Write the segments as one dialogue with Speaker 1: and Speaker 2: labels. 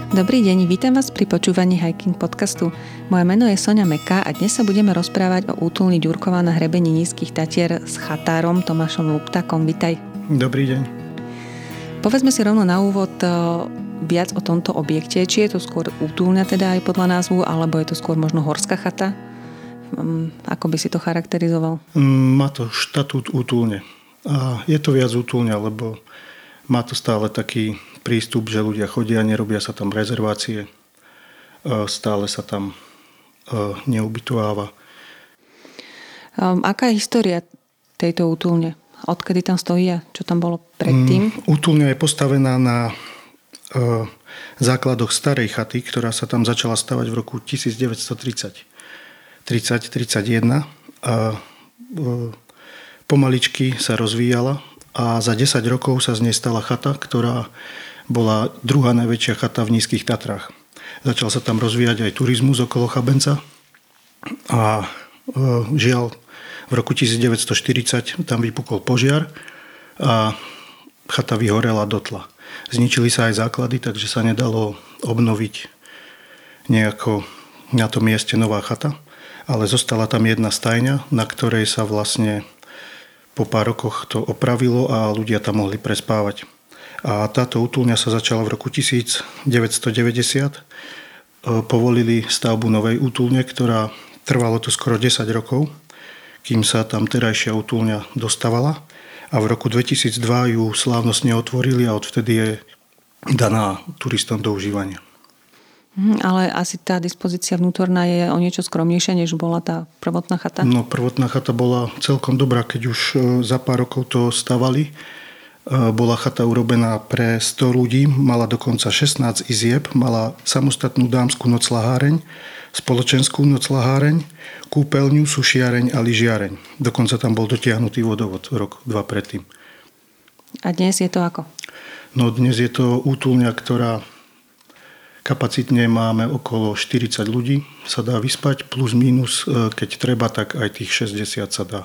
Speaker 1: Dobrý deň, vítam vás pri počúvaní Hiking podcastu. Moje meno je Soňa Meka a dnes sa budeme rozprávať o útulni Ďurková na hrebení Nízkych Tatier s chatárom Tomášom Luptakom. Vitaj.
Speaker 2: Dobrý deň.
Speaker 1: Povedzme si rovno na úvod viac o tomto objekte. Či je to skôr útulňa teda aj podľa názvu, alebo je to skôr možno horská chata? Ako by si to charakterizoval?
Speaker 2: Má to štatút útulne. A je to viac útulňa, lebo má to stále taký prístup, že ľudia chodia, nerobia sa tam rezervácie, stále sa tam neubytováva.
Speaker 1: Aká je história tejto útulne? Odkedy tam stojí a čo tam bolo predtým?
Speaker 2: Útulňa je postavená na základoch starej chaty, ktorá sa tam začala stavať v roku 1930-31. Pomaličky sa rozvíjala a za 10 rokov sa z nej stala chata, ktorá bola druhá najväčšia chata v Nízkych Tatrách. Začal sa tam rozvíjať aj turizmus okolo Chabenca a žiaľ v roku 1940 tam vypukol požiar a chata vyhorela dotla. Zničili sa aj základy, takže sa nedalo obnoviť nejako na tom mieste nová chata, ale zostala tam jedna stajňa, na ktorej sa vlastne po pár rokoch to opravilo a ľudia tam mohli prespávať. A táto útulňa sa začala v roku 1990. Povolili stavbu novej útulne, ktorá trvalo to skoro 10 rokov, kým sa tam terajšia útulňa dostavala. A v roku 2002 ju slávnostne otvorili a odvtedy je daná turistom do užívania.
Speaker 1: Ale asi tá dispozícia vnútorná je o niečo skromnejšia, než bola tá prvotná chata?
Speaker 2: No, prvotná chata bola celkom dobrá, keď už za pár rokov to stavali. Bola chata urobená pre 100 ľudí, mala dokonca 16 izieb, mala samostatnú dámsku nocľaháreň, spoločenskú nocľaháreň, kúpeľňu, sušiareň a lyžiareň. Dokonca tam bol dotiahnutý vodovod rok, 2 predtým.
Speaker 1: A dnes je to ako?
Speaker 2: No dnes je to útulňa, ktorá kapacitne máme okolo 40 ľudí, sa dá vyspať, plus minus, keď treba, tak aj tých 60 sa dá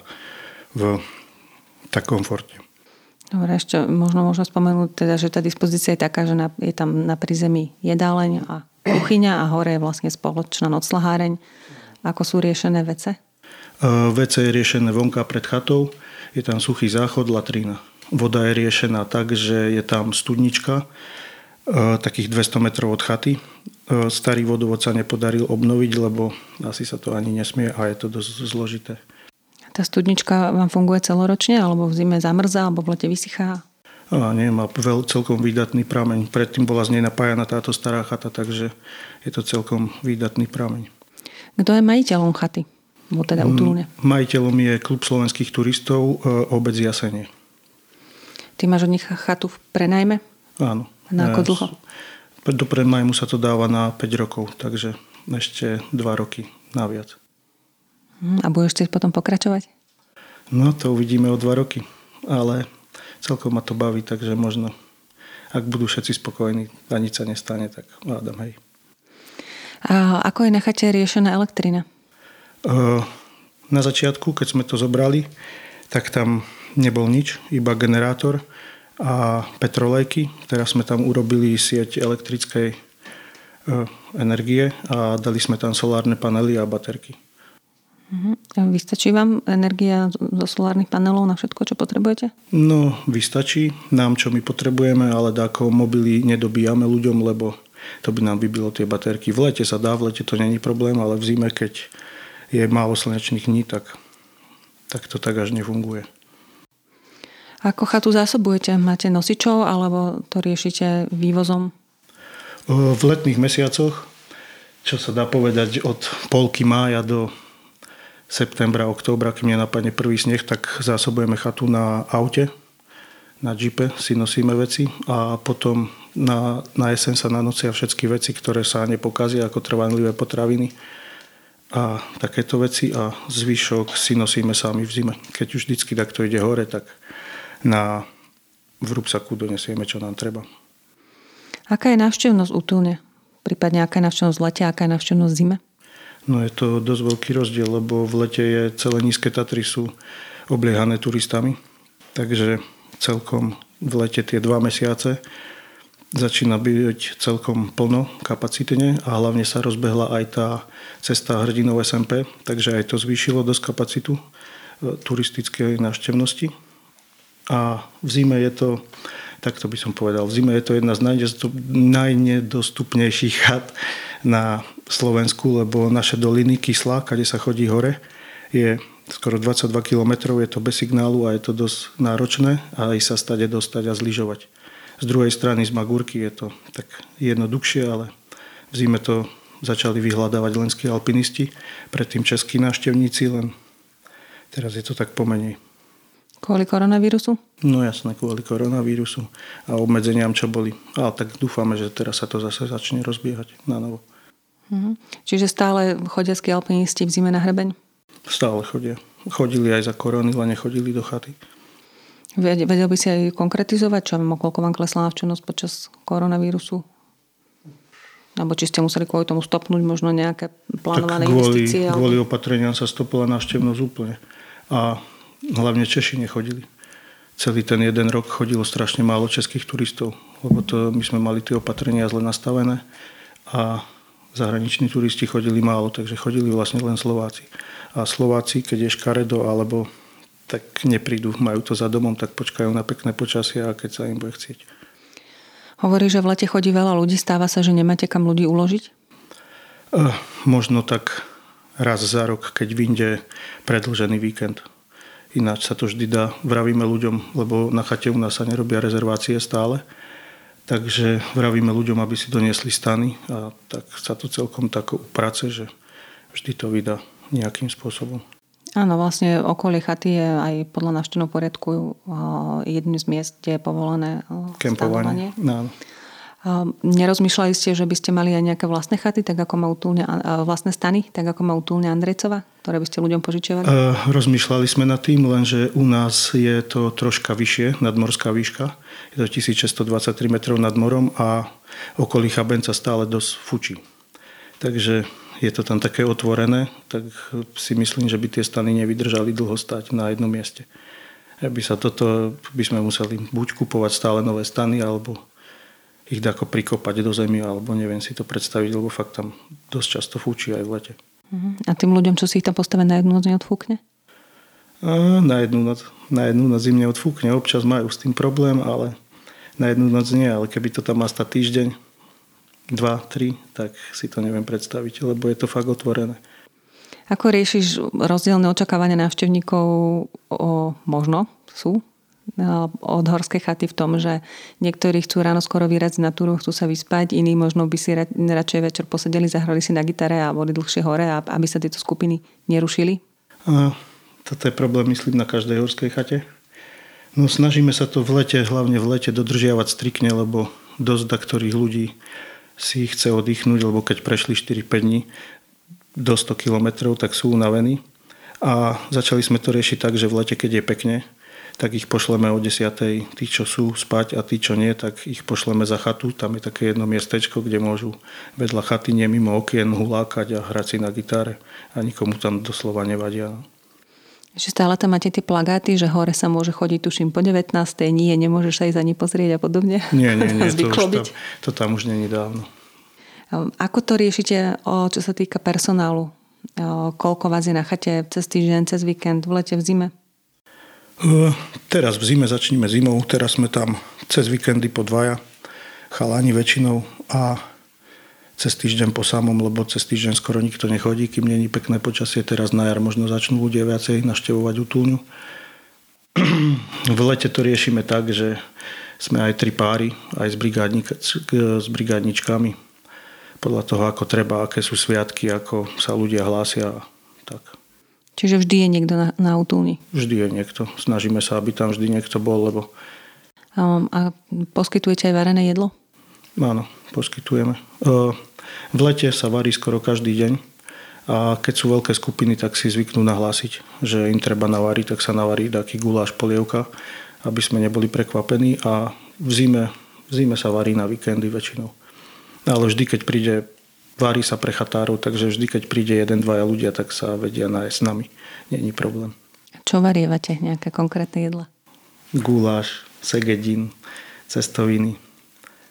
Speaker 2: v tak komforte.
Speaker 1: Dobre, ešte možno spomenúť, teda, že tá dispozícia je taká, že je tam na prízemí jedáleň a kuchyňa a hore je vlastne spoločná nocľaháreň. Ako sú riešené vece?
Speaker 2: Vece je riešené vonka pred chatou, je tam suchý záchod, latrína. Voda je riešená tak, že je tam studnička, takých 200 metrov od chaty. Starý vodovod sa nepodaril obnoviť, lebo asi sa to ani nesmie a je to dosť zložité.
Speaker 1: Tá studnička vám funguje celoročne, alebo v zime zamrzá, alebo v lete vysychá?
Speaker 2: Nie, má celkom výdatný prameň. Predtým bola z nej napájana táto stará chata, takže je to celkom výdatný prameň.
Speaker 1: Kto je majiteľom chaty? Bo teda útulne.
Speaker 2: Majiteľom je Klub slovenských turistov, obec Jasenie.
Speaker 1: Ty máš od nich chatu v prenajme?
Speaker 2: Áno.
Speaker 1: Na ako dlho?
Speaker 2: Do prenajmu sa to dáva na 5 rokov, takže ešte 2 roky naviac.
Speaker 1: A budeš chcieť potom pokračovať?
Speaker 2: No, to uvidíme o 2 roky. Ale celkom ma to baví, takže možno, ak budú všetci spokojní a nič sa nestane, tak hádam, hej.
Speaker 1: A ako je na chate riešená elektrina?
Speaker 2: Na začiatku, keď sme to zobrali, tak tam nebol nič, iba generátor a petrolejky. Teraz sme tam urobili sieť elektrickej energie a dali sme tam solárne panely a baterky.
Speaker 1: Vystačí vám energia zo solárnych panelov na všetko, čo potrebujete?
Speaker 2: No, vystačí nám, čo my potrebujeme, ale dáko mobily nedobíjame ľuďom, lebo to by nám vybilo tie baterky. V lete sa dá, v lete to není problém, ale v zime, keď je málo slnečných dní, tak to tak až nefunguje.
Speaker 1: Ako chatu zásobujete? Máte nosičov, alebo to riešite vývozom?
Speaker 2: V letných mesiacoch, čo sa dá povedať od polky mája do septembra, októbra, kým nenapadne prvý sneh, tak zásobujeme chatu na aute, na džipe si nosíme veci a potom na jeseň sa nanocia všetky veci, ktoré sa nepokazia, ako trvanlivé potraviny a takéto veci a zvyšok si nosíme sami v zime. Keď už vždycky takto ide hore, tak v rúbsaku donesieme, čo nám treba.
Speaker 1: Aká je návštevnosť útulne? Prípadne aká je návštevnosť v lete, aká je návštevnosť v zime?
Speaker 2: No je to dosť veľký rozdiel, lebo v lete je celé Nízke Tatry sú obliehané turistami. Takže celkom v lete tie 2 mesiace začína byť celkom plno kapacitne a hlavne sa rozbehla aj tá cesta hrdinov SMP, takže aj to zvýšilo dosť kapacitu turistickej návštevnosti. A v zime je to, takto by som povedal, v zime je to jedna z najnedostupnejších chat na Slovensku, lebo naše doliny Kyslá, kde sa chodí hore, je skoro 22 km, je to bez signálu a je to dosť náročné a aj sa stade dostať a zlyžovať. Z druhej strany z Magúrky je to tak jednoduchšie, ale v zime to začali vyhľadávať lenskí alpinisti, predtým českí návštevníci, len teraz je to tak pomenej.
Speaker 1: Kvôli koronavírusu?
Speaker 2: No jasné, kvôli koronavírusu a obmedzeniam, čo boli. Ale tak dúfame, že teraz sa to zase začne rozbiehať na novo.
Speaker 1: Čiže stále chodia alpinisti v zime na hrebeň?
Speaker 2: Stále chodia. Chodili aj za korony, len nechodili do chaty.
Speaker 1: Vedel by si aj konkretizovať, čo koľko vám klesla návštevnosť počas koronavírusu? Alebo či ste museli kvôli tomu stopnúť možno nejaké plánované investície?
Speaker 2: Kvôli opatreniam sa stopila návštevnosť úplne. A hlavne Češi nechodili. Celý ten jeden rok chodilo strašne málo českých turistov, lebo my sme mali tie opatrenia zle nastavené a zahraniční turisti chodili málo, takže chodili vlastne len Slováci. A Slováci, keď je škaredo alebo tak neprídu, majú to za domom, tak počkajú na pekné počasie a keď sa im bude chcieť.
Speaker 1: Hovorí, že v lete chodí veľa ľudí, stáva sa, že nemáte kam ľudí uložiť?
Speaker 2: Možno tak raz za rok, keď vyjde predĺžený víkend. Ináč sa to vždy dá, vravíme ľuďom, lebo na chate u nás sa nerobia rezervácie stále, takže vravíme ľuďom, aby si doniesli stany a tak sa to celkom tak uprace, že vždy to vydá nejakým spôsobom.
Speaker 1: Áno, vlastne okolie chaty je aj podľa návštevného poriadku jedným z miest, kde je povolené stanovanie.
Speaker 2: Áno.
Speaker 1: Nerozmýšľali ste, že by ste mali aj nejaké vlastné chaty, tak ako má vlastné stany, tak ako má Útulňa Andrejcova, ktoré by ste ľuďom požičiavali?
Speaker 2: Rozmýšľali sme nad tým, lenže u nás je to troška vyššie, nadmorská výška. Je to 1623 metrov nad morom a okolí Chabenca stále dosť fučí. Takže je to tam také otvorené, tak si myslím, že by tie stany nevydržali dlho stať na jednom mieste. By sme museli buď kupovať stále nové stany, alebo ich dáko prikopať do zemi, alebo neviem si to predstaviť, lebo fakt tam dosť často fúči aj v lete.
Speaker 1: A tým ľuďom, čo si ich tam postavia na jednu noc, neodfúkne?
Speaker 2: Na jednu noc im neodfúkne. Občas majú s tým problém, ale na jednu noc nie. Ale keby to tam má stať týždeň, 2, 3, tak si to neviem predstaviť, lebo je to fakt otvorené.
Speaker 1: Ako riešiš rozdielne očakávania návštevníkov možno sú od horskej chaty v tom, že niektorí chcú ráno skoro vyraziť na túru, chcú sa vyspať, iní možno by si radšej večer posedeli, zahrali si na gitare a boli dlhšie hore, aby sa tieto skupiny nerušili?
Speaker 2: Toto je problém, myslím, na každej horskej chate. No snažíme sa to hlavne v lete dodržiavať striktne, lebo dosť ktorých ľudí si chce oddychnúť, lebo keď prešli 4-5 dní do 100 kilometrov, tak sú unavení. A začali sme to riešiť tak, že v lete, keď je pekne, tak ich pošleme o 10:00, tí, čo sú spať a tí, čo nie, tak ich pošleme za chatu. Tam je také jedno miestečko, kde môžu vedľa chaty mimo okien hulákať a hrať si na gitare a nikomu tam doslova nevadia.
Speaker 1: Ešte stále tam máte tie plagáty, že hore sa môže chodiť, tuším, po 19. Nie, nemôžeš sa ísť ani pozrieť a podobne?
Speaker 2: Nie, to tam už není dávno.
Speaker 1: Ako to riešite, čo sa týka personálu? Koľko vás je na chate cez týždeň, cez víkend, v lete, v zime?
Speaker 2: Teraz v zime začneme zimou, teraz sme tam cez víkendy po 2, chalani väčšinou a cez týždeň po samom, lebo cez týždeň skoro nikto nechodí, kým není pekné počasie. Teraz na jar možno začnú ľudia viacej navštevovať Útulňu. V lete to riešime tak, že sme aj 3 páry, aj s brigádničkami. Podľa toho, ako treba, aké sú sviatky, ako sa ľudia hlásia. Tak.
Speaker 1: Čiže vždy je niekto na Útulni? Vždy
Speaker 2: je niekto. Snažíme sa, aby tam vždy niekto bol, lebo...
Speaker 1: A poskytujete aj varené jedlo?
Speaker 2: Áno, poskytujeme. V lete sa varí skoro každý deň a keď sú veľké skupiny, tak si zvyknú nahlásiť, že im treba navariť, tak sa navarí taký guláš, polievka, aby sme neboli prekvapení a v zime sa varí na víkendy väčšinou. Ale vždy, keď príde, varí sa pre chatárov, takže vždy, keď príde 1-2 ľudia, tak sa vedia nájsť s nami. Není problém.
Speaker 1: Čo varievate? Nejaké konkrétne jedla?
Speaker 2: Guláš, segedín, cestoviny.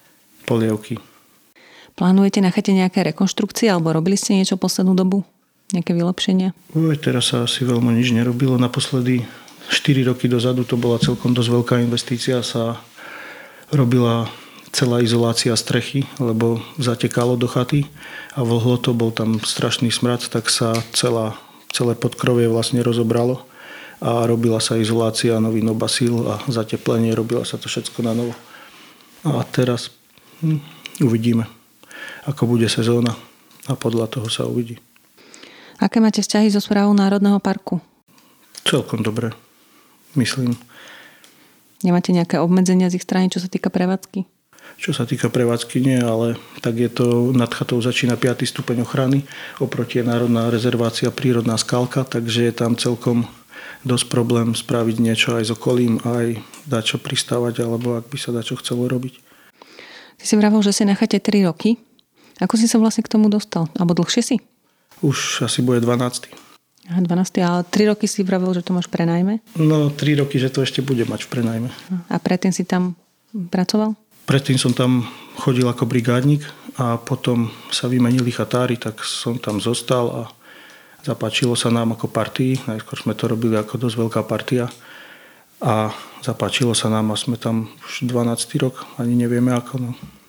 Speaker 2: polievky.
Speaker 1: Plánujete na chate nejaké rekonštrukcie alebo robili ste niečo poslednú dobu? Nejaké vylepšenia?
Speaker 2: Teraz sa asi veľmi nič nerobilo. Naposledy 4 roky dozadu to bola celkom dosť veľká investícia. Sa robila celá izolácia strechy, lebo zatekalo do chaty a vlhlo to, bol tam strašný smrad, tak sa celé podkrovie vlastne rozobralo a robila sa izolácia, nový nobasil a zateplenie, robila sa to všetko na novo. A teraz uvidíme, ako bude sezóna a podľa toho sa uvidí.
Speaker 1: Aké máte vzťahy so správou Národného parku?
Speaker 2: Celkom dobre, myslím.
Speaker 1: Nemáte nejaké obmedzenia z ich strany, čo sa týka prevádzky?
Speaker 2: Čo sa týka prevádzky nie, ale tak je to, nad chatou začína 5. stupeň ochrany, oproti je národná rezervácia prírodná skalka, takže je tam celkom dosť problém spraviť niečo aj s okolím, aj dačo pristávať, alebo ak by sa dačo chcelo robiť.
Speaker 1: Ty si vravel, že si na chate 3 roky. Ako si sa vlastne k tomu dostal? Alebo dlhšie si?
Speaker 2: Už asi bude 12.
Speaker 1: Aha, 12. Ale 3 roky si vravel, že to máš prenajme?
Speaker 2: No, 3 roky, že to ešte bude mať v prenajme.
Speaker 1: A predtým si tam pracoval?
Speaker 2: Predtým som tam chodil ako brigádnik a potom sa vymenili chatári, tak som tam zostal a zapáčilo sa nám ako partii. Najskôr sme to robili ako dosť veľká partia a zapáčilo sa nám a sme tam už 12. rok, ani nevieme ako. No.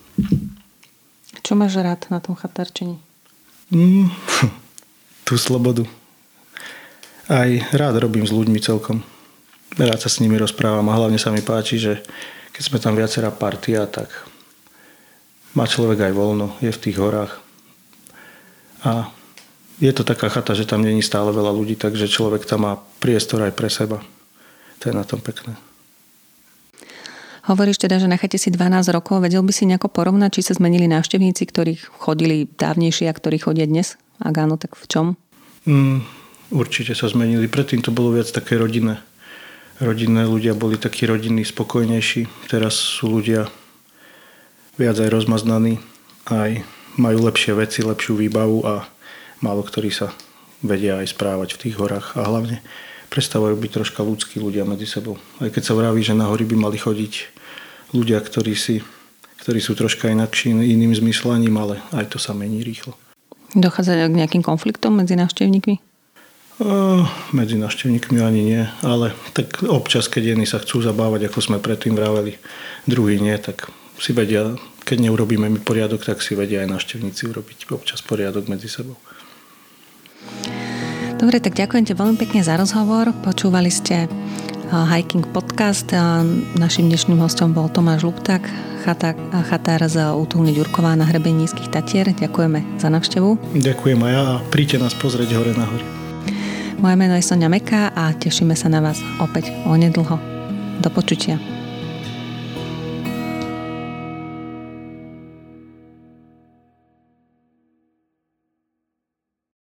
Speaker 1: Čo máš rád na tom chatárčení?
Speaker 2: Tú slobodu. Aj rád robím s ľuďmi celkom. Rád sa s nimi rozprávam a hlavne sa mi páči, že keď sme tam viacerá partia, tak má človek aj voľno, je v tých horách. A je to taká chata, že tam není stále veľa ľudí, takže človek tam má priestor aj pre seba. To je na tom pekné.
Speaker 1: Hovoríš teda, že na chate si 12 rokov. Vedel by si nejako porovnať, či sa zmenili návštevníci, ktorí chodili dávnejšie a ktorí chodia dnes? Ak áno, tak v čom?
Speaker 2: Určite sa zmenili. Predtým to bolo viac také rodinné. Rodinné ľudia boli takí rodinní, spokojnejší. Teraz sú ľudia viac aj rozmaznaní, aj majú lepšie veci, lepšiu výbavu a málo ktorí sa vedia aj správať v tých horách. A hlavne prestávajú byť troška ľudskí ľudia medzi sebou. Aj keď sa vraví, že na hory by mali chodiť ľudia, ktorí sú troška inakší iným zmyslaním, ale aj to sa mení rýchlo.
Speaker 1: Dochádza k nejakým konfliktom medzi návštevníkmi?
Speaker 2: Medzi návštevníkmi ani nie, ale tak občas, keď jedni sa chcú zabávať, ako sme predtým vraveli, druhý nie, tak si vedia, keď neurobíme my poriadok, tak si vedia aj návštevníci urobiť občas poriadok medzi sebou.
Speaker 1: Dobre, tak ďakujem ti veľmi pekne za rozhovor. Počúvali ste Hiking Podcast. Naším dnešným hostom bol Tomáš Lupták, chatár z útulne Ďurková na hrebení Nízkych Tatier. Ďakujeme za návštevu.
Speaker 2: Ďakujem aj ja a príďte nás pozrieť hore na hory.
Speaker 1: Moje meno je Soňa Meká a tešíme sa na vás opäť onedlho. Do počutia.